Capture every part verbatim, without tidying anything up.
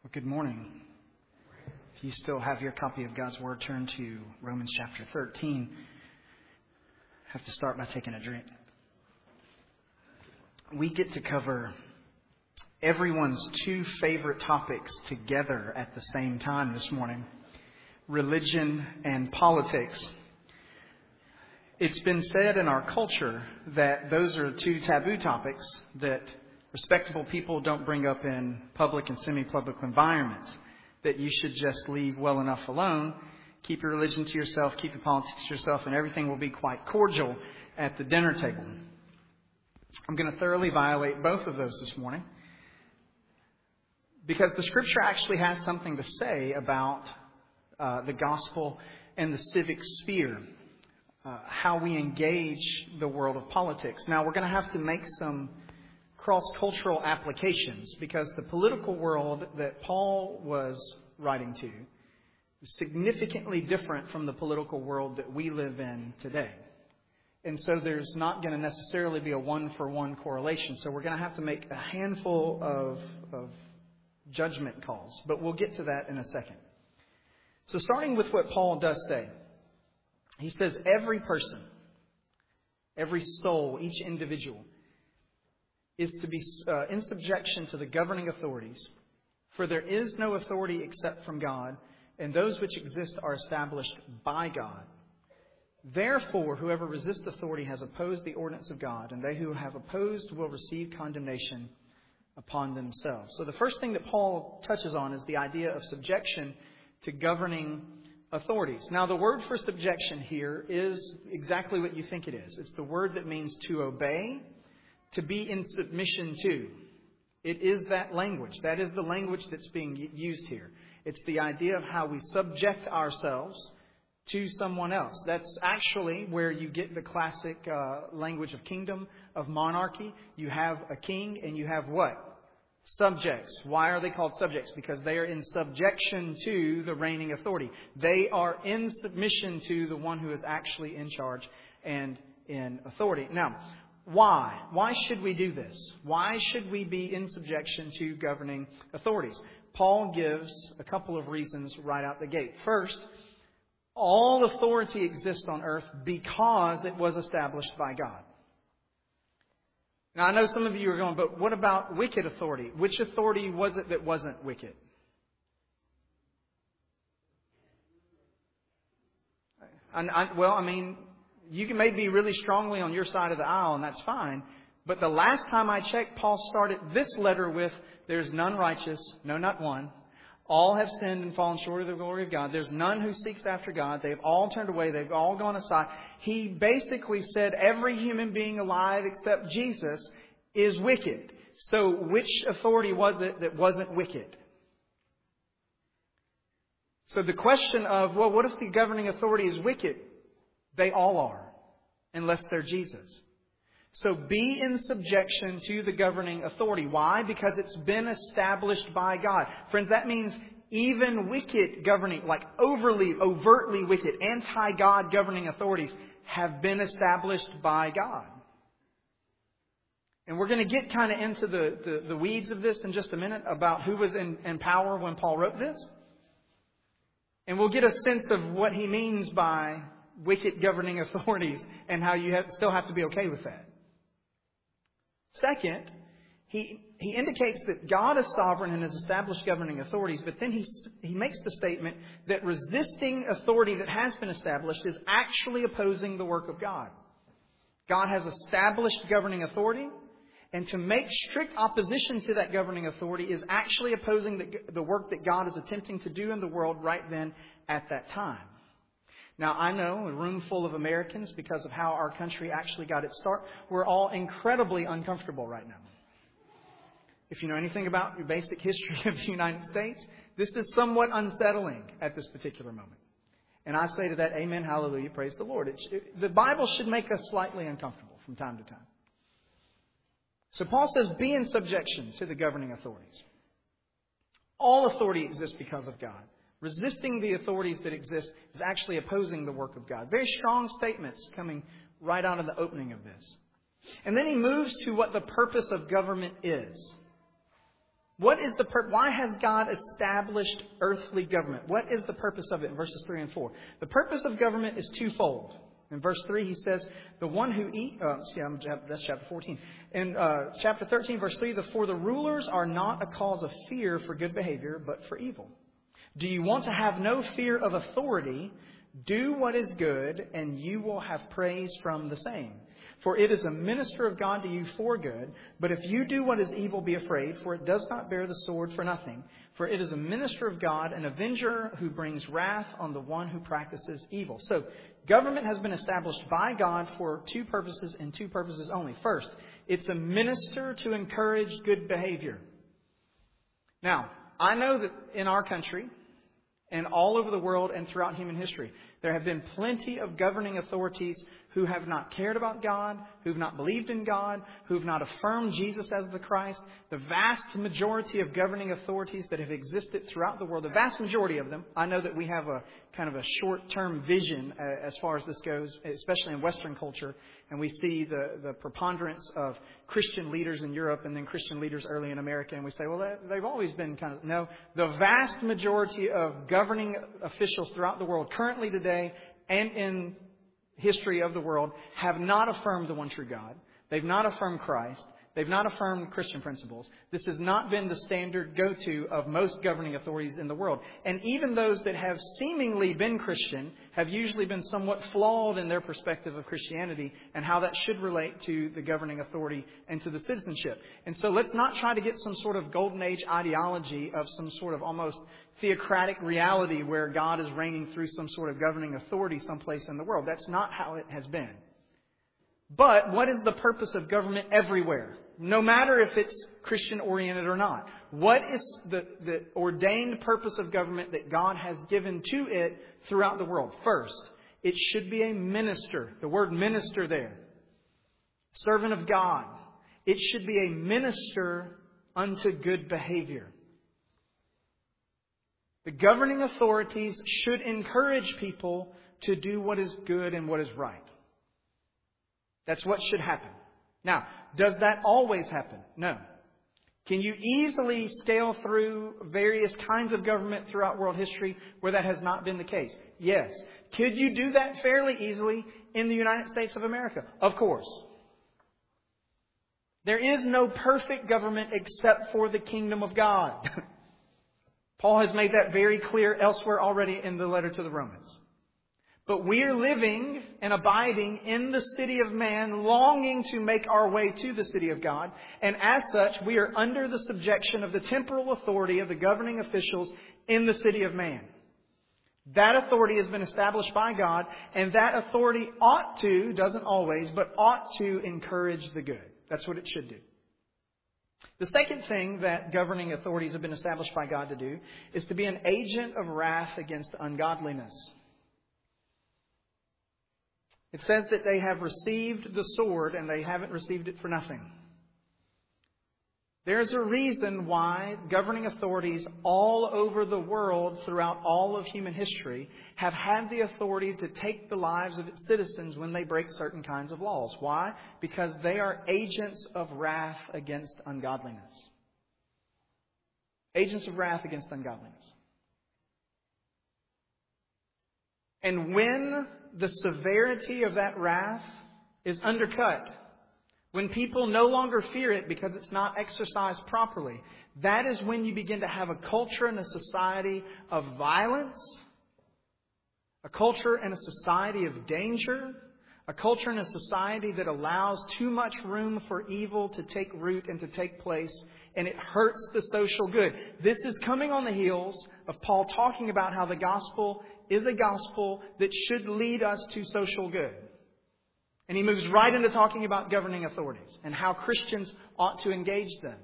Well, good morning. If you still have your copy of God's Word, turn to Romans chapter thirteen. I have to start by taking a drink. We get to cover everyone's two favorite topics together at the same time this morning: religion and politics. It's been said in our culture that those are two taboo topics that respectable people don't bring up in public and semi-public environments, that you should just leave well enough alone, keep your religion to yourself, keep your politics to yourself, and everything will be quite cordial at the dinner table. I'm going to thoroughly violate both of those this morning, because the Scripture actually has something to say about uh, the gospel and the civic sphere, uh, how we engage the world of politics. Now, we're going to have to make some cross-cultural applications, because the political world that Paul was writing to is significantly different from the political world that we live in today. And so there's not going to necessarily be a one-for-one correlation. So we're going to have to make a handful of, of judgment calls. But we'll get to that in a second. So starting with what Paul does say, he says every person, every soul, each individual is to be uh, in subjection to the governing authorities. For there is no authority except from God, and those which exist are established by God. Therefore, whoever resists authority has opposed the ordinance of God, and they who have opposed will receive condemnation upon themselves. So the first thing that Paul touches on is the idea of subjection to governing authorities. Now, the word for subjection here is exactly what you think it is. It's the word that means to obey, to be in submission to. It is that language. That is the language that's being used here. It's the idea of how we subject ourselves to someone else. That's actually where you get the classic uh, language of kingdom, of monarchy. You have a king and you have what? Subjects. Why are they called subjects? Because they are in subjection to the reigning authority. They are in submission to the one who is actually in charge and in authority. Now, Why? Why should we do this? Why should we be in subjection to governing authorities? Paul gives a couple of reasons right out the gate. First, all authority exists on earth because it was established by God. Now, I know some of you are going, but what about wicked authority? Which authority was it that wasn't wicked? And I, well, I mean, you can maybe be really strongly on your side of the aisle, and that's fine. But the last time I checked, Paul started this letter with, there's none righteous, no, not one. All have sinned and fallen short of the glory of God. There's none who seeks after God. They've all turned away. They've all gone aside. He basically said every human being alive except Jesus is wicked. So which authority was it that wasn't wicked? So the question of, well, what if the governing authority is wicked? They all are, unless they're Jesus. So be in subjection to the governing authority. Why? Because it's been established by God. Friends, that means even wicked governing, like overly, overtly wicked, anti-God governing authorities have been established by God. And we're going to get kind of into the, the, the weeds of this in just a minute about who was in, in power when Paul wrote this. And we'll get a sense of what he means by wicked governing authorities and how you have, still have to be okay with that. Second, he he indicates that God is sovereign and has established governing authorities, but then he he makes the statement that resisting authority that has been established is actually opposing the work of God. God has established governing authority, and to make strict opposition to that governing authority is actually opposing the, the work that God is attempting to do in the world right then at that time. Now, I know a room full of Americans, because of how our country actually got its start, we're all incredibly uncomfortable right now. If you know anything about your basic history of the United States, this is somewhat unsettling at this particular moment. And I say to that, amen, hallelujah, praise the Lord. It, it, the Bible should make us slightly uncomfortable from time to time. So Paul says, be in subjection to the governing authorities. All authority exists because of God. Resisting the authorities that exist is actually opposing the work of God. Very strong statements coming right out of the opening of this. And then he moves to what the purpose of government is. What is the pur- Why has God established earthly government? What is the purpose of it in verses three and four? The purpose of government is twofold. In verse three, he says, the one who eat, uh, see, I'm, that's chapter fourteen. In uh, chapter thirteen, verse three, the, for the rulers are not a cause of fear for good behavior, but for evil. Do you want to have no fear of authority? Do what is good, and you will have praise from the same. For it is a minister of God to you for good. But if you do what is evil, be afraid, for it does not bear the sword for nothing. For it is a minister of God, an avenger who brings wrath on the one who practices evil. So, government has been established by God for two purposes and two purposes only. First, it's a minister to encourage good behavior. Now, I know that in our country and all over the world and throughout human history, there have been plenty of governing authorities who have not cared about God, who have not believed in God, who have not affirmed Jesus as the Christ. The vast majority of governing authorities that have existed throughout the world, the vast majority of them, I know that we have a kind of a short-term vision uh, as far as this goes, especially in Western culture. And we see the, the preponderance of Christian leaders in Europe and then Christian leaders early in America. And we say, well, they've always been kind of... No, the vast majority of governing officials throughout the world, currently today and in history of the world, have not affirmed the one true God. They've not affirmed Christ. They've not affirmed Christian principles. This has not been the standard go-to of most governing authorities in the world. And even those that have seemingly been Christian have usually been somewhat flawed in their perspective of Christianity and how that should relate to the governing authority and to the citizenship. And so let's not try to get some sort of golden age ideology of some sort of almost theocratic reality where God is reigning through some sort of governing authority someplace in the world. That's not how it has been. But what is the purpose of government everywhere? No matter if it's Christian-oriented or not. What is the, the ordained purpose of government that God has given to it throughout the world? First, it should be a minister. The word minister there. Servant of God. It should be a minister unto good behavior. The governing authorities should encourage people to do what is good and what is right. That's what should happen. Now, does that always happen? No. Can you easily scale through various kinds of government throughout world history where that has not been the case? Yes. Could you do that fairly easily in the United States of America? Of course. There is no perfect government except for the kingdom of God. Paul has made that very clear elsewhere already in the letter to the Romans. But we are living and abiding in the city of man, longing to make our way to the city of God. And as such, we are under the subjection of the temporal authority of the governing officials in the city of man. That authority has been established by God, and that authority ought to, doesn't always, but ought to encourage the good. That's what it should do. The second thing that governing authorities have been established by God to do is to be an agent of wrath against ungodliness. It says that they have received the sword and they haven't received it for nothing. There's a reason why governing authorities all over the world throughout all of human history have had the authority to take the lives of its citizens when they break certain kinds of laws. Why? Because they are agents of wrath against ungodliness. Agents of wrath against ungodliness. And when the severity of that wrath is undercut, when people no longer fear it because it's not exercised properly, that is when you begin to have a culture and a society of violence, a culture and a society of danger, a culture and a society that allows too much room for evil to take root and to take place, and it hurts the social good. This is coming on the heels of Paul talking about how the gospel is a gospel that should lead us to social good. And he moves right into talking about governing authorities and how Christians ought to engage them.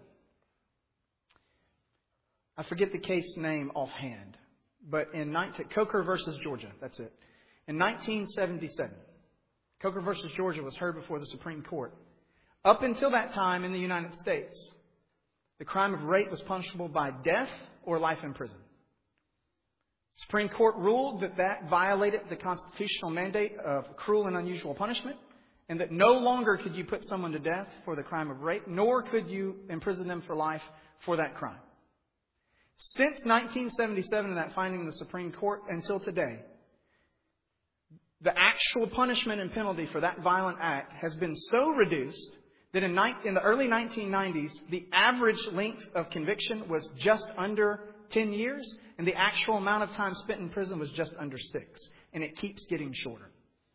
I forget the case name offhand, but in nineteen, Coker versus Georgia, that's it. In nineteen seventy-seven, Coker versus Georgia was heard before the Supreme Court. Up until that time in the United States, the crime of rape was punishable by death or life in prison. The Supreme Court ruled that that violated the constitutional mandate of cruel and unusual punishment, and that no longer could you put someone to death for the crime of rape, nor could you imprison them for life for that crime. Since nineteen seventy-seven and that finding in the Supreme Court until today, the actual punishment and penalty for that violent act has been so reduced that in, in the early nineteen nineties, the average length of conviction was just under ten years, and the actual amount of time spent in prison was just under six. And it keeps getting shorter.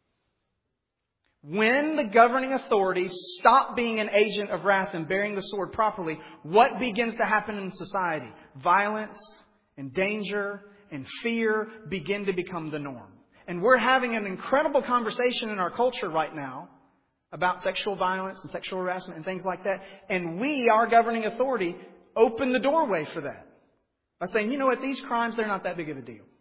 When the governing authorities stop being an agent of wrath and bearing the sword properly, what begins to happen in society? Violence and danger and fear begin to become the norm. And we're having an incredible conversation in our culture right now about sexual violence and sexual harassment and things like that. And we, our governing authority, open the doorway for that by saying, you know what, these crimes, they're not that big of a deal.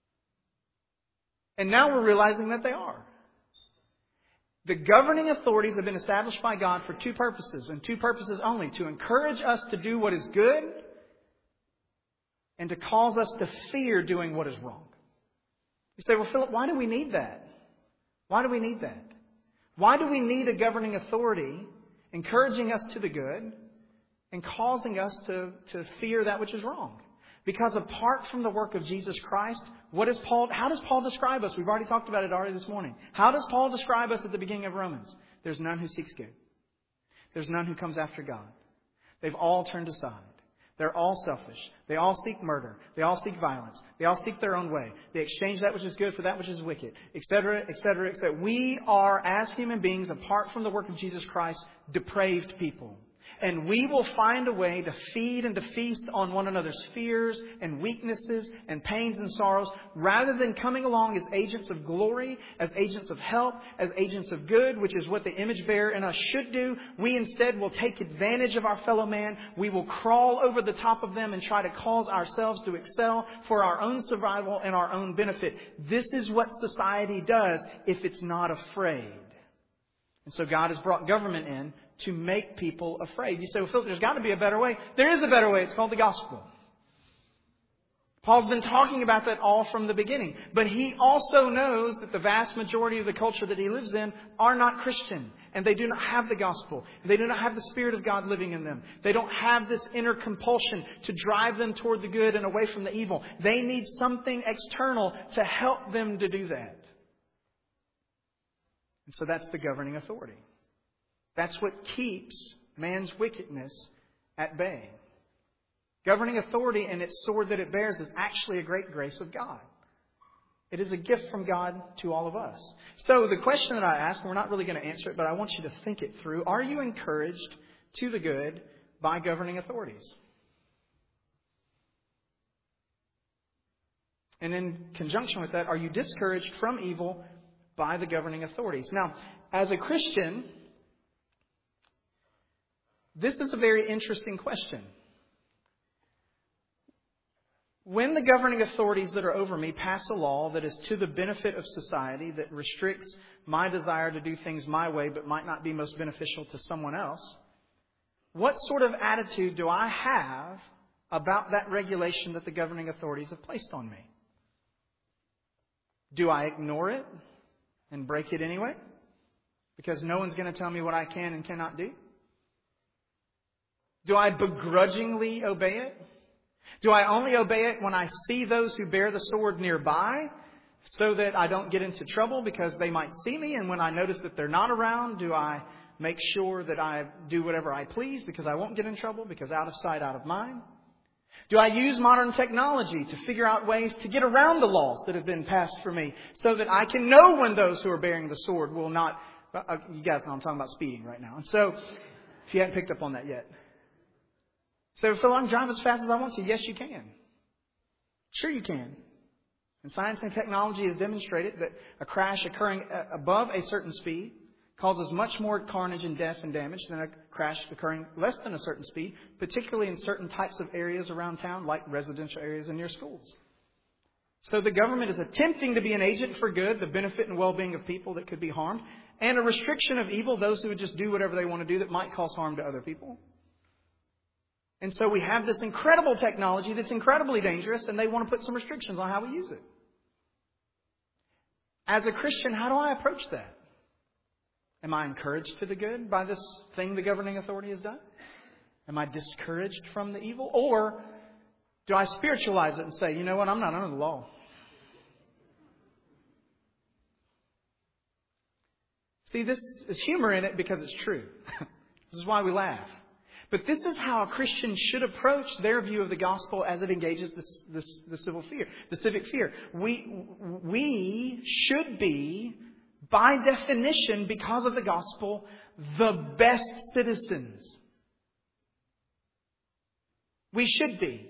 And now we're realizing that they are. The governing authorities have been established by God for two purposes, and two purposes only: to encourage us to do what is good and to cause us to fear doing what is wrong. You say, well, Philip, why do we need that? Why do we need that? Why do we need a governing authority encouraging us to the good and causing us to, to fear that which is wrong? Because apart from the work of Jesus Christ, what is Paul? How does Paul describe us? We've already talked about it already this morning. How does Paul describe us at the beginning of Romans? There's none who seeks good. There's none who comes after God. They've all turned aside. They're all selfish. They all seek murder. They all seek violence. They all seek their own way. They exchange that which is good for that which is wicked, et cetera, et cetera, et cetera. We are, as human beings, apart from the work of Jesus Christ, depraved people. And we will find a way to feed and to feast on one another's fears and weaknesses and pains and sorrows, rather than coming along as agents of glory, as agents of help, as agents of good, which is what the image bearer in us should do. We instead will take advantage of our fellow man. We will crawl over the top of them and try to cause ourselves to excel for our own survival and our own benefit. This is what society does if it's not afraid. And so God has brought government in to make people afraid. You say, well, Philip, there's got to be a better way. There is a better way. It's called the gospel. Paul's been talking about that all from the beginning. But he also knows that the vast majority of the culture that he lives in are not Christian. And they do not have the gospel. They do not have the Spirit of God living in them. They don't have this inner compulsion to drive them toward the good and away from the evil. They need something external to help them to do that. And so that's the governing authority. That's what keeps man's wickedness at bay. Governing authority and its sword that it bears is actually a great grace of God. It is a gift from God to all of us. So the question that I ask, and we're not really going to answer it, but I want you to think it through. Are you encouraged to the good by governing authorities? And in conjunction with that, are you discouraged from evil by the governing authorities? Now, as a Christian, this is a very interesting question. When the governing authorities that are over me pass a law that is to the benefit of society, that restricts my desire to do things my way but might not be most beneficial to someone else, what sort of attitude do I have about that regulation that the governing authorities have placed on me? Do I ignore it and break it anyway? Because no one's going to tell me what I can and cannot do? Do I begrudgingly obey it? Do I only obey it when I see those who bear the sword nearby so that I don't get into trouble because they might see me? And when I notice that they're not around, do I make sure that I do whatever I please because I won't get in trouble, because out of sight, out of mind? Do I use modern technology to figure out ways to get around the laws that have been passed for me so that I can know when those who are bearing the sword will not... Uh, you guys know I'm talking about speeding right now. And so, if you hadn't picked up on that yet. So, Phil, I can drive as fast as I want to. Yes, you can. Sure you can. And science and technology has demonstrated that a crash occurring above a certain speed causes much more carnage and death and damage than a crash occurring less than a certain speed, particularly in certain types of areas around town, like residential areas and near schools. So the government is attempting to be an agent for good, the benefit and well-being of people that could be harmed, and a restriction of evil, those who would just do whatever they want to do that might cause harm to other people. And so we have this incredible technology that's incredibly dangerous, and they want to put some restrictions on how we use it. As a Christian, how do I approach that? Am I encouraged to the good by this thing the governing authority has done? Am I discouraged from the evil? Or Do I spiritualize it and say, you know what, I'm not under the law? See, this is humor in it because it's true. This is why we laugh. But this is how a Christian should approach their view of the gospel as it engages the, the, the civil fear, the civic fear. We, we should be, by definition, because of the gospel, the best citizens. We should be.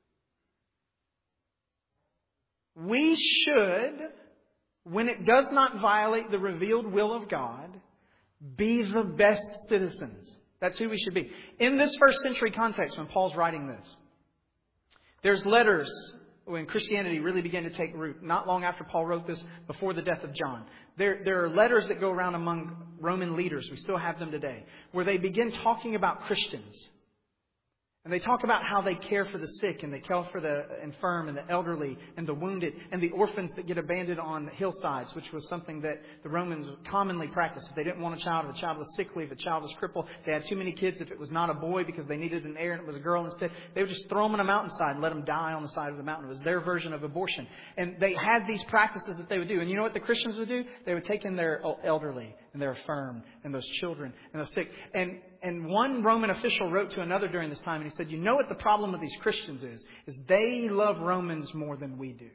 We should, when it does not violate the revealed will of God, be the best citizens. That's who we should be. In this first century context, when Paul's writing this, there's letters when Christianity really began to take root. Not long after Paul wrote this, before the death of John. There, there are letters that go around among Roman leaders. We still have them today. Where they begin talking about Christians. And they talk about how they care for the sick and they care for the infirm and the elderly and the wounded and the orphans that get abandoned on hillsides, which was something that the Romans commonly practiced. If they didn't want a child, if a child was sickly, if a child was crippled, they had too many kids. If it was not a boy because they needed an heir and it was a girl instead, they would just throw them on a mountainside and let them die on the side of the mountain. It was their version of abortion. And they had these practices that they would do. And you know what the Christians would do? They would take in their elderly and their infirm and those children and those sick. And And one Roman official wrote to another during this time, and he said, you know what the problem with these Christians is? Is they love Romans more than we do.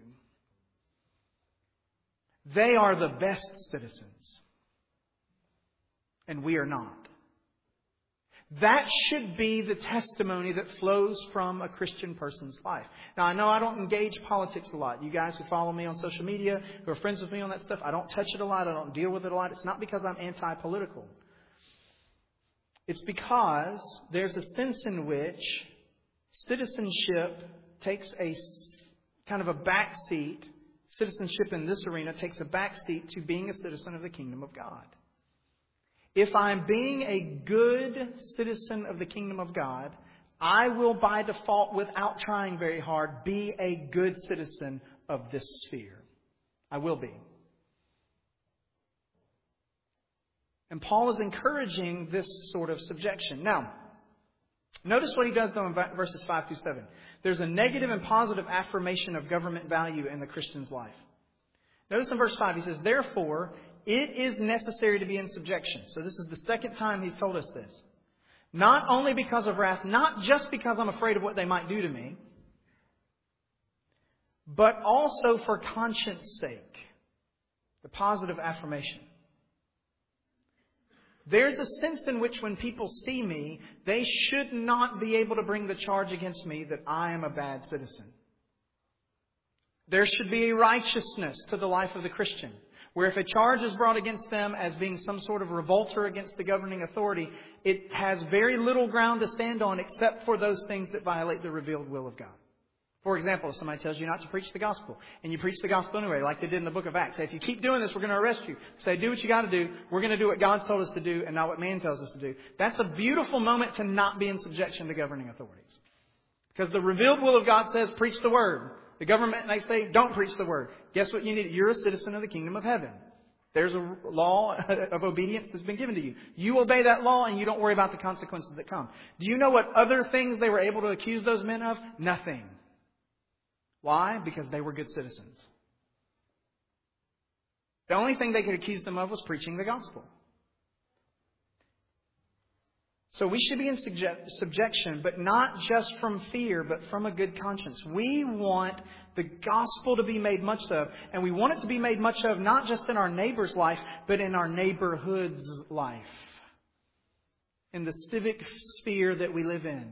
They are the best citizens. And we are not. That should be the testimony that flows from a Christian person's life. Now, I know I don't engage politics a lot. You guys who follow me on social media, who are friends with me on that stuff, I don't touch it a lot. I don't deal with it a lot. It's not because I'm anti-political. It's because there's a sense in which citizenship takes a kind of a backseat. Citizenship in this arena takes a backseat to being a citizen of the kingdom of God. If I'm being a good citizen of the kingdom of God, I will by default, without trying very hard, be a good citizen of this sphere. I will be. And Paul is encouraging this sort of subjection. Now, notice what he does though in verses five through seven. There's a negative and positive affirmation of government value in the Christian's life. Notice in verse five, he says, therefore, it is necessary to be in subjection. So this is the second time he's told us this. Not only because of wrath, not just because I'm afraid of what they might do to me, but also for conscience sake. The positive affirmation. There's a sense in which when people see me, they should not be able to bring the charge against me that I am a bad citizen. There should be a righteousness to the life of the Christian, where if a charge is brought against them as being some sort of revolter against the governing authority, it has very little ground to stand on except for those things that violate the revealed will of God. For example, if somebody tells you not to preach the gospel, and you preach the gospel anyway, like they did in the book of Acts. Say, if you keep doing this, we're going to arrest you. Say, do what you got to do. We're going to do what God's told us to do and not what man tells us to do. That's a beautiful moment to not be in subjection to governing authorities. Because the revealed will of God says, preach the word. The government, they say, don't preach the word. Guess what you need? You're a citizen of the kingdom of heaven. There's a law of obedience that's been given to you. You obey that law and you don't worry about the consequences that come. Do you know what other things they were able to accuse those men of? Nothing. Why? Because they were good citizens. The only thing they could accuse them of was preaching the gospel. So we should be in subjection, but not just from fear, but from a good conscience. We want the gospel to be made much of, and we want it to be made much of not just in our neighbor's life, but in our neighborhood's life. In the civic sphere that we live in.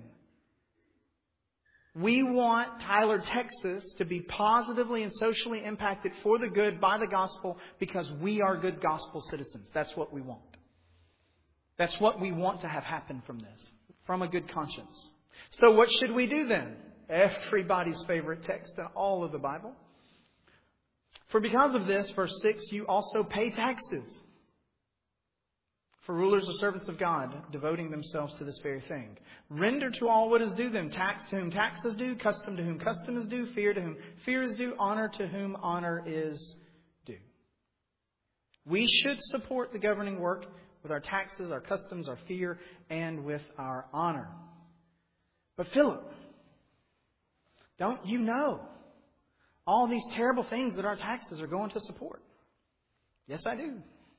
We want Tyler, Texas to be positively and socially impacted for the good by the gospel because we are good gospel citizens. That's what we want. That's what we want to have happen from this, from a good conscience. So what should we do then? Everybody's favorite text in all of the Bible. For because of this, verse six, you also pay taxes. For rulers are servants of God, devoting themselves to this very thing. Render to all what is due them. Tax to whom tax is due, custom to whom custom is due, fear to whom fear is due, honor to whom honor is due. We should support the governing work with our taxes, our customs, our fear, and with our honor. But Philip, Don't you know all these terrible things that our taxes are going to support? Yes, I do.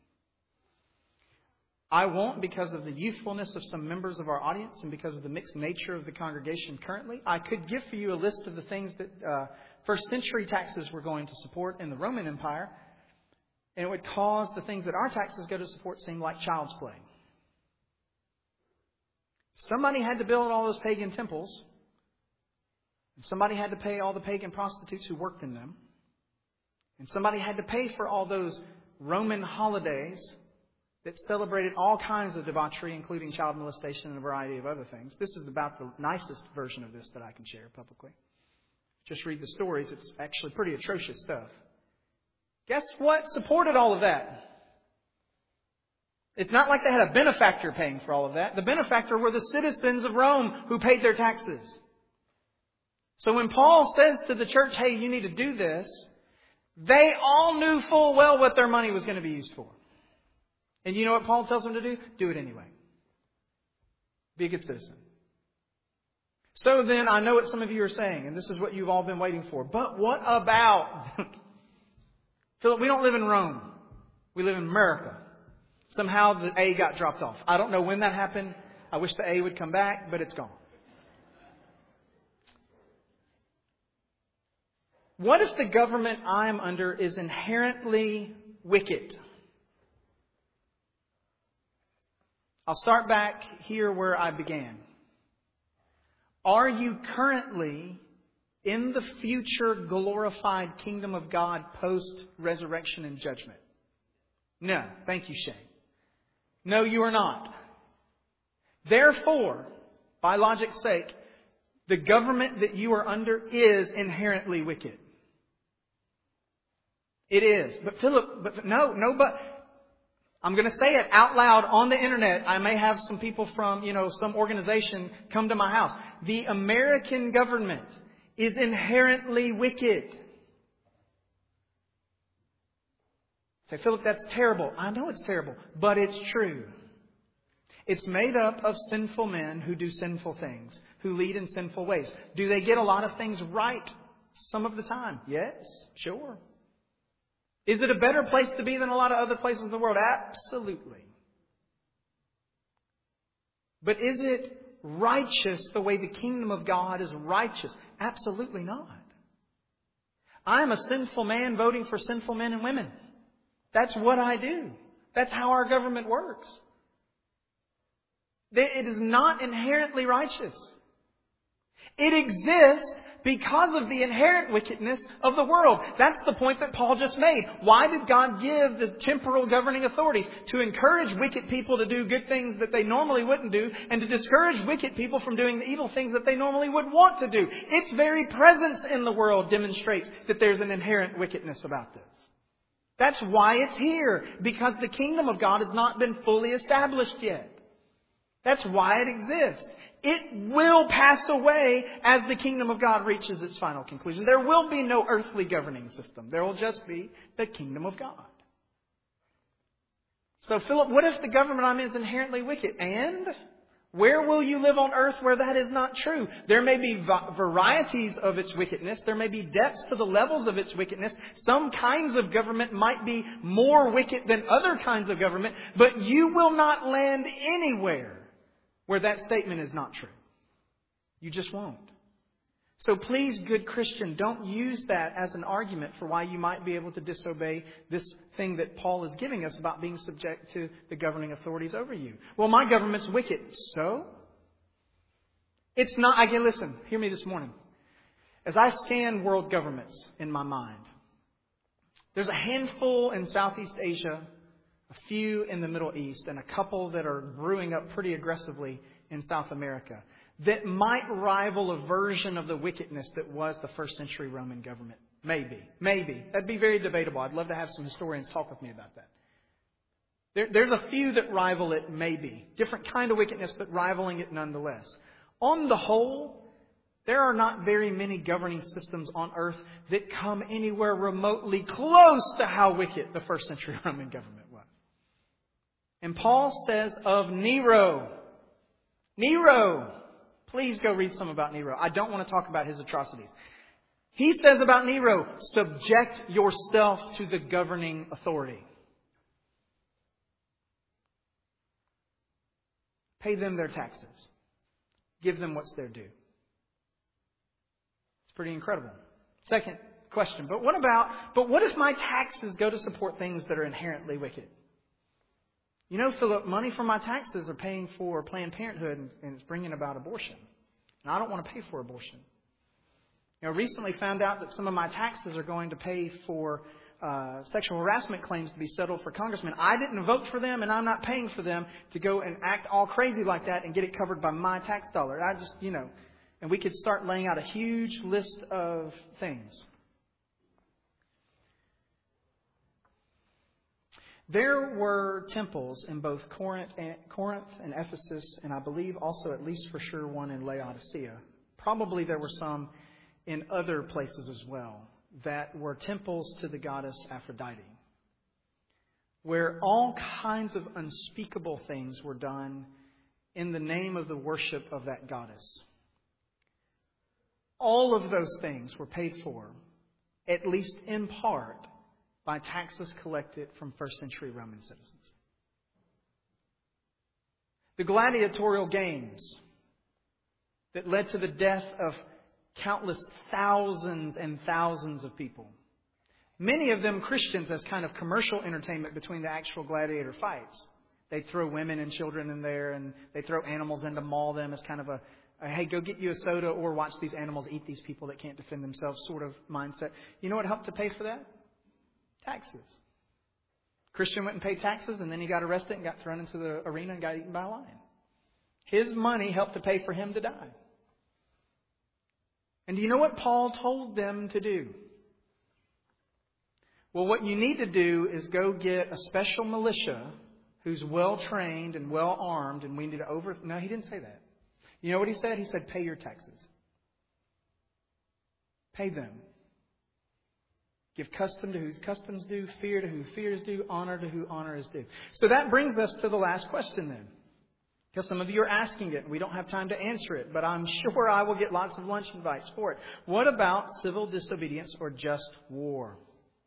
I won't because of the youthfulness of some members of our audience and because of the mixed nature of the congregation currently. I could give for you a list of the things that uh, first century taxes were going to support in the Roman Empire. And it would cause the things that our taxes go to support seem like child's play. Somebody had to build all those pagan temples. Somebody had to pay all the pagan prostitutes who worked in them. And somebody had to pay for all those Roman holidays that celebrated all kinds of debauchery, including child molestation and a variety of other things. This is about the nicest version of this that I can share publicly. Just read the stories. It's actually pretty atrocious stuff. Guess what supported all of that? It's not like they had a benefactor paying for all of that. The benefactor were the citizens of Rome who paid their taxes. So when Paul says to the church, hey, you need to do this, they all knew full well what their money was going to be used for. And you know what Paul tells them to do? Do it anyway. Be a good citizen. So then, I know what some of you are saying, and this is what you've all been waiting for. But what about... Philip, we don't live in Rome. We live in America. Somehow the A got dropped off. I don't know when that happened. I wish the A would come back, but it's gone. What if the government I'm under is inherently wicked? I'll start back here where I began. Are you currently in the future glorified kingdom of God post-resurrection and judgment? No. Thank you, Shane. No, you are not. Therefore, by logic's sake, the government that you are under is inherently wicked. It is. But Philip, but no, no, but I'm going to say it out loud on the internet. I may have some people from, you know, some organization come to my house. The American government is inherently wicked. Say, Philip, that's terrible. I know it's terrible, but it's true. It's made up of sinful men who do sinful things, who lead in sinful ways. Do they get a lot of things right some of the time? Yes, sure. Is it a better place to be than a lot of other places in the world? Absolutely. But is it righteous the way the kingdom of God is righteous? Absolutely not. I'm a sinful man voting for sinful men and women. That's what I do. That's how our government works. It is not inherently righteous. It exists because of the inherent wickedness of the world. That's the point that Paul just made. Why did God give the temporal governing authorities? To encourage wicked people to do good things that they normally wouldn't do, and to discourage wicked people from doing the evil things that they normally would want to do. Its very presence in the world demonstrates that there's an inherent wickedness about this. That's why it's here, because the kingdom of God has not been fully established yet. That's why it exists. It will pass away as the kingdom of God reaches its final conclusion. There will be no earthly governing system. There will just be the kingdom of God. So, Philip, what if the government I'm in is inherently wicked? And where will you live on earth where that is not true? There may be varieties of its wickedness. There may be depths to the levels of its wickedness. Some kinds of government might be more wicked than other kinds of government. But you will not land anywhere where that statement is not true. You just won't. So please, good Christian, don't use that as an argument for why you might be able to disobey this thing that Paul is giving us about being subject to the governing authorities over you. Well, my government's wicked. So? It's not, again, listen, hear me this morning. As I scan world governments in my mind, there's a handful in Southeast Asia, a few in the Middle East, and a couple that are brewing up pretty aggressively in South America that might rival a version of the wickedness that was the first century Roman government. Maybe. Maybe. That'd be very debatable. I'd love to have some historians talk with me about that. There, there's a few that rival it, maybe. Different kind of wickedness, but rivaling it nonetheless. On the whole, there are not very many governing systems on earth that come anywhere remotely close to how wicked the first century Roman government was. And Paul says of Nero, Nero, Please go read some about Nero. I don't want to talk about his atrocities. He says about Nero, subject yourself to the governing authority. Pay them their taxes. Give them what's their due. It's pretty incredible. Second question, but what about, but what if my taxes go to support things that are inherently wicked? You know, Philip, money from my taxes are paying for Planned Parenthood and, and it's bringing about abortion. And I don't want to pay for abortion. You know, recently found out that some of my taxes are going to pay for uh, sexual harassment claims to be settled for congressmen. I didn't vote for them and I'm not paying for them to go and act all crazy like that and get it covered by my tax dollar. I just, you know, and we could start laying out a huge list of things. There were temples in both Corinth and, Corinth and Ephesus, and I believe also at least for sure one in Laodicea. Probably there were some in other places as well that were temples to the goddess Aphrodite, where all kinds of unspeakable things were done in the name of the worship of that goddess. All of those things were paid for, at least in part, by taxes collected from first century Roman citizens. The gladiatorial games that led to the death of countless thousands and thousands of people. Many of them Christians as kind of commercial entertainment between the actual gladiator fights. They throw women and children in there and they throw animals in to maul them as kind of a, a, hey, go get you a soda or watch these animals eat these people that can't defend themselves sort of mindset. You know what helped to pay for that? Taxes. Christian went and paid taxes and then he got arrested and got thrown into the arena and got eaten by a lion. His money helped to pay for him to die. And do you know what Paul told them to do? Well, what you need to do is go get a special militia who's well trained and well armed, and we need to over... No, he didn't say that. You know what he said? He said, pay your taxes. Pay them. Give custom to whose customs due, fear to who fears due, honor to who honor is due. So that brings us to the last question then. Because some of you are asking it and we don't have time to answer it, but I'm sure I will get lots of lunch invites for it. What about civil disobedience or just war?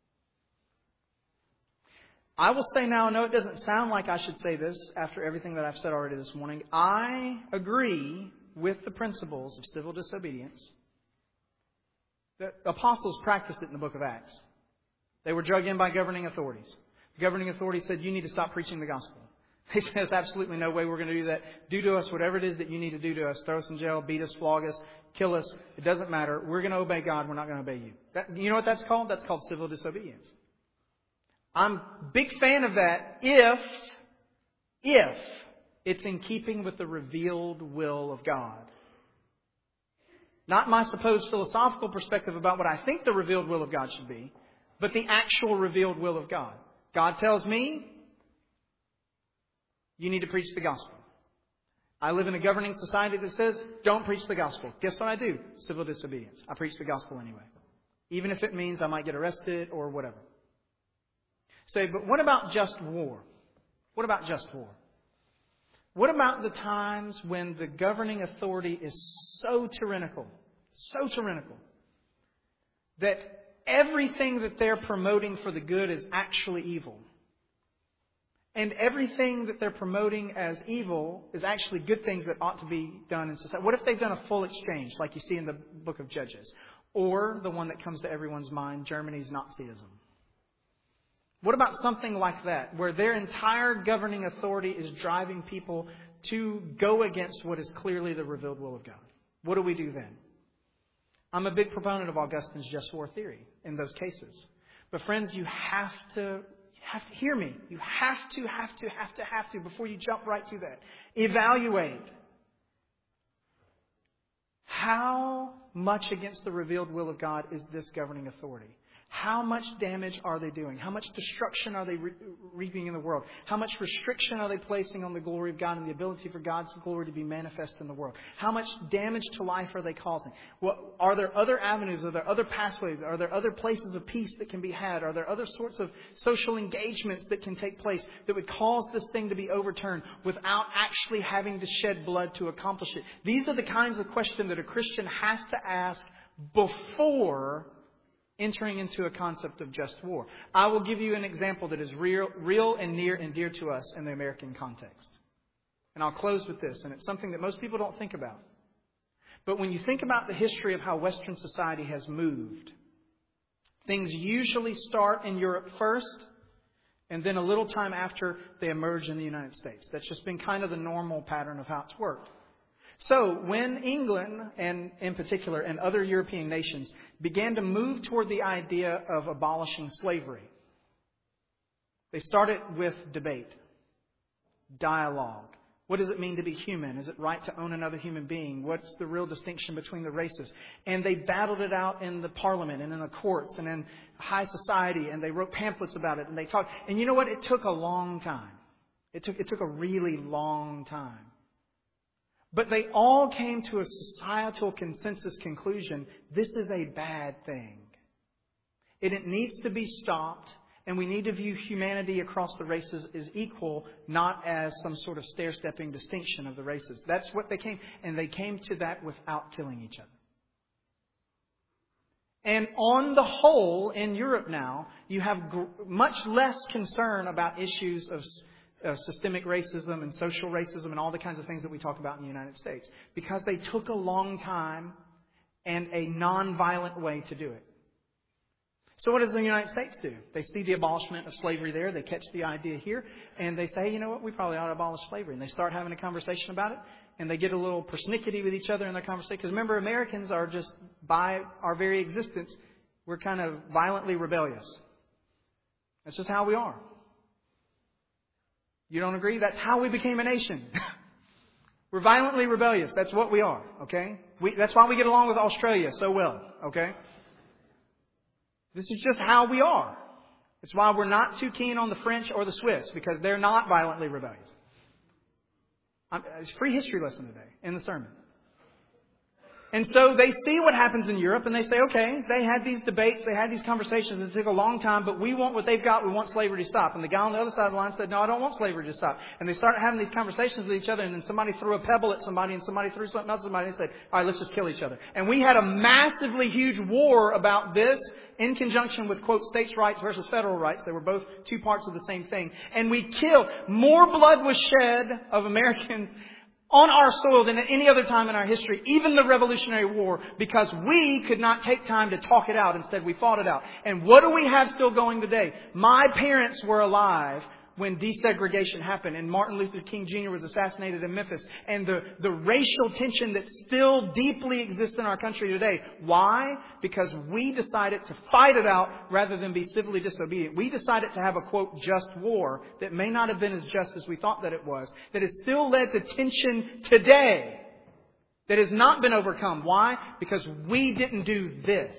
I will say now, I know it doesn't sound like I should say this after everything that I've said already this morning. I agree with the principles of civil disobedience. The apostles practiced it in the book of Acts. They were drug in by governing authorities. The governing authorities said, you need to stop preaching the gospel. They said, there's absolutely no way we're going to do that. Do to us whatever it is that you need to do to us. Throw us in jail, beat us, flog us, kill us. It doesn't matter. We're going to obey God. We're not going to obey you. That, you know what that's called? That's called civil disobedience. I'm a big fan of that if, if it's in keeping with the revealed will of God. Not my supposed philosophical perspective about what I think the revealed will of God should be, but the actual revealed will of God. God tells me, you need to preach the gospel. I live in a governing society that says, don't preach the gospel. Guess what I do? Civil disobedience. I preach the gospel anyway. Even if it means I might get arrested or whatever. Say, but what about just war? What about just war? What about the times when the governing authority is so tyrannical, so tyrannical, that everything that they're promoting for the good is actually evil? And everything that they're promoting as evil is actually good things that ought to be done in society. What if they've done a full exchange, like you see in the book of Judges? Or the one that comes to everyone's mind, Germany's Nazism. What about something like that, where their entire governing authority is driving people to go against what is clearly the revealed will of God? What do we do then? I'm a big proponent of Augustine's just war theory in those cases. But friends, you have to... have to hear me. You have to, have to, have to, have to, before you jump right to that. Evaluate how much against the revealed will of God is this governing authority. How much damage are they doing? How much destruction are they re- reaping in the world? How much restriction are they placing on the glory of God and the ability for God's glory to be manifest in the world? How much damage to life are they causing? What, are there other avenues? Are there other pathways? Are there other places of peace that can be had? Are there other sorts of social engagements that can take place that would cause this thing to be overturned without actually having to shed blood to accomplish it? These are the kinds of questions that a Christian has to ask before entering into a concept of just war. I will give you an example that is real, real and near and dear to us in the American context. And I'll close with this, and it's something that most people don't think about. But when you think about the history of how Western society has moved, things usually start in Europe first, and then a little time after they emerge in the United States. That's just been kind of the normal pattern of how it's worked. So when England, and in particular, and other European nations began to move toward the idea of abolishing slavery, they started with debate, dialogue. What does it mean to be human? Is it right to own another human being? What's the real distinction between the races? And they battled it out in the parliament and in the courts and in high society, and they wrote pamphlets about it, and they talked. And you know what? It took a long time. It took, it took a really long time. But they all came to a societal consensus conclusion. This is a bad thing. And it needs to be stopped. And we need to view humanity across the races as equal, not as some sort of stair-stepping distinction of the races. That's what they came. And they came to that without killing each other. And on the whole, in Europe now, you have gr- much less concern about issues of Uh, systemic racism and social racism and all the kinds of things that we talk about in the United States, because they took a long time and a non-violent way to do it. So what does the United States do? They see the abolishment of slavery there. They catch the idea here. And they say, you know what, we probably ought to abolish slavery. And they start having a conversation about it. And they get a little persnickety with each other in their conversation. Because remember, Americans are just, by our very existence, we're kind of violently rebellious. That's just how we are. You don't agree? That's how we became a nation. We're violently rebellious. That's what we are. Okay? We, that's why we get along with Australia so well. Okay? This is just how we are. It's why we're not too keen on the French or the Swiss, because they're not violently rebellious. I'm, it's a free history lesson today in the sermon. And so they see what happens in Europe and they say, okay, they had these debates, they had these conversations, it took a long time, but we want what they've got, we want slavery to stop. And the guy on the other side of the line said, no, I don't want slavery to stop. And they started having these conversations with each other, and then somebody threw a pebble at somebody and somebody threw something else at somebody and said, all right, let's just kill each other. And we had a massively huge war about this in conjunction with, quote, states' rights versus federal rights. They were both two parts of the same thing. And we killed. More blood was shed of Americans on our soil than at any other time in our history, even the Revolutionary War, because we could not take time to talk it out. Instead, we fought it out. And what do we have still going today? My parents were alive when desegregation happened and Martin Luther King Junior was assassinated in Memphis. And the, the racial tension that still deeply exists in our country today. Why? Because we decided to fight it out rather than be civilly disobedient. We decided to have a, quote, just war that may not have been as just as we thought that it was, that has still led to tension today that has not been overcome. Why? Because we didn't do this.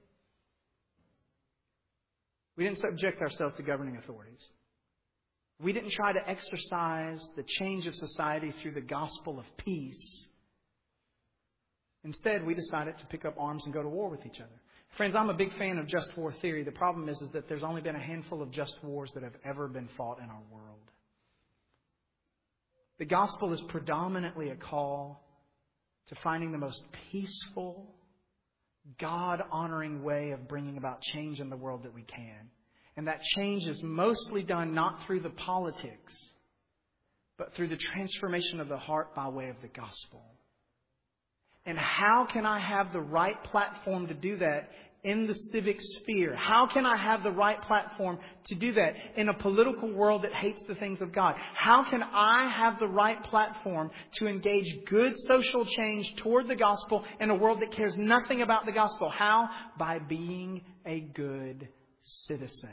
We didn't subject ourselves to governing authorities. We didn't try to exercise the change of society through the gospel of peace. Instead, we decided to pick up arms and go to war with each other. Friends, I'm a big fan of just war theory. The problem is, is that there's only been a handful of just wars that have ever been fought in our world. The gospel is predominantly a call to finding the most peaceful, God-honoring way of bringing about change in the world that we can. And that change is mostly done not through the politics, but through the transformation of the heart by way of the gospel. And how can I have the right platform to do that in the civic sphere? How can I have the right platform to do that in a political world that hates the things of God? How can I have the right platform to engage good social change toward the gospel in a world that cares nothing about the gospel? How? By being a good citizen.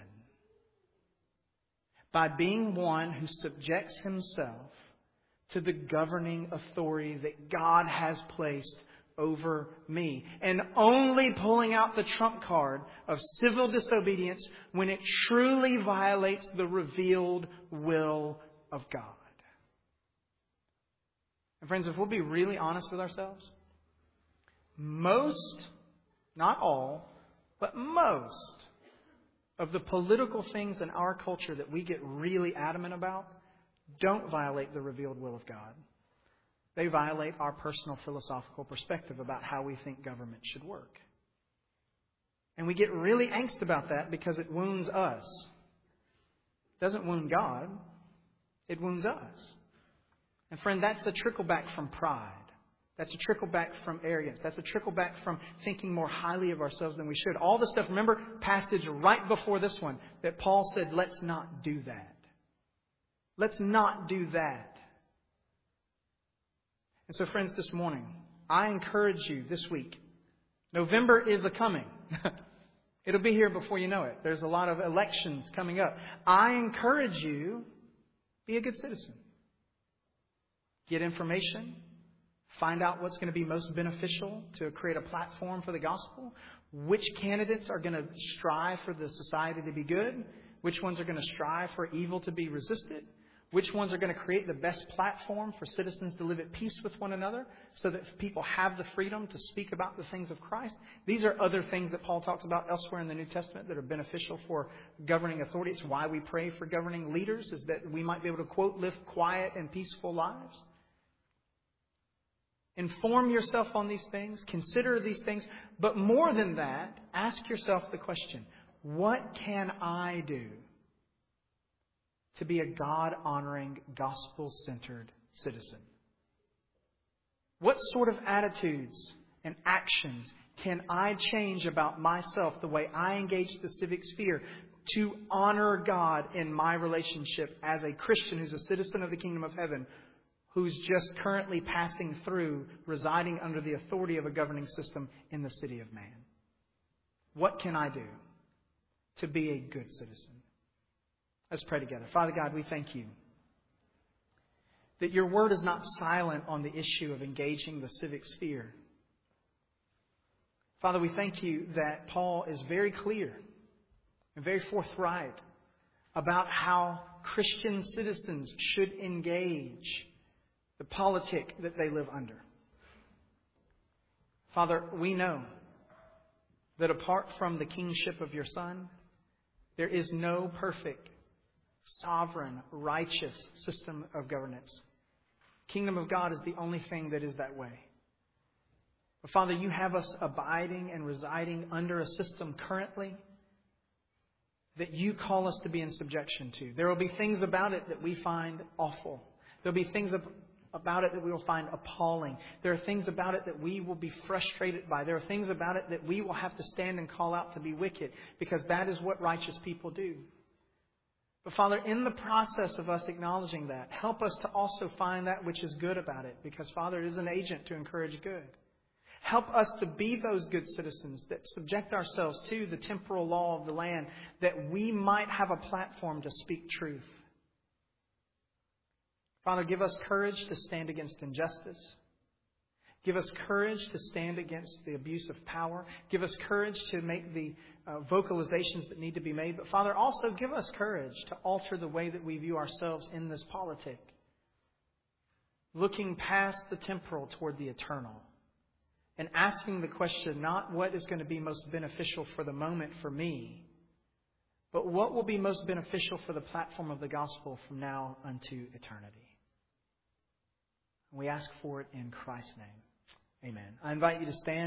By being one who subjects himself to the governing authority that God has placed over me, and only pulling out the trump card of civil disobedience when it truly violates the revealed will of God. And friends, if we'll be really honest with ourselves, most, not all, but most of the political things in our culture that we get really adamant about don't violate the revealed will of God. They violate our personal philosophical perspective about how we think government should work. And we get really angst about that because it wounds us. It doesn't wound God. It wounds us. And friend, that's a trickle back from pride. That's a trickle back from arrogance. That's a trickle back from thinking more highly of ourselves than we should. All the stuff, remember, passage right before this one, that Paul said, let's not do that. Let's not do that. And so, friends, this morning, I encourage you this week. November is a-coming. It'll be here before you know it. There's a lot of elections coming up. I encourage you, be a good citizen. Get information. Find out what's going to be most beneficial to create a platform for the gospel. Which candidates are going to strive for the society to be good. Which ones are going to strive for evil to be resisted. Which ones are going to create the best platform for citizens to live at peace with one another so that people have the freedom to speak about the things of Christ. These are other things that Paul talks about elsewhere in the New Testament that are beneficial for governing authority. It's why we pray for governing leaders, is that we might be able to, quote, live quiet and peaceful lives. Inform yourself on these things. Consider these things. But more than that, ask yourself the question, what can I do to be a God-honoring, gospel-centered citizen? What sort of attitudes and actions can I change about myself, the way I engage the civic sphere, to honor God in my relationship as a Christian who's a citizen of the kingdom of heaven, who's just currently passing through, residing under the authority of a governing system in the city of man? What can I do to be a good citizen? Let's pray together. Father God, we thank you that your word is not silent on the issue of engaging the civic sphere. Father, we thank you that Paul is very clear and very forthright about how Christian citizens should engage the politic that they live under. Father, we know that apart from the kingship of your Son, there is no perfect, sovereign, righteous system of governance. Kingdom of God is the only thing that is that way. But Father, you have us abiding and residing under a system currently that you call us to be in subjection to. There will be things about it that we find awful. There will be things about it that we will find appalling. There are things about it that we will be frustrated by. There are things about it that we will have to stand and call out to be wicked, because that is what righteous people do. But Father, in the process of us acknowledging that, help us to also find that which is good about it, because Father, it is an agent to encourage good. Help us to be those good citizens that subject ourselves to the temporal law of the land, that we might have a platform to speak truth. Father, give us courage to stand against injustice. Give us courage to stand against the abuse of power. Give us courage to make the uh, vocalizations that need to be made. But Father, also give us courage to alter the way that we view ourselves in this politic. Looking past the temporal toward the eternal. And asking the question, not what is going to be most beneficial for the moment for me, but what will be most beneficial for the platform of the gospel from now unto eternity. We ask for it in Christ's name. Amen. I invite you to stand.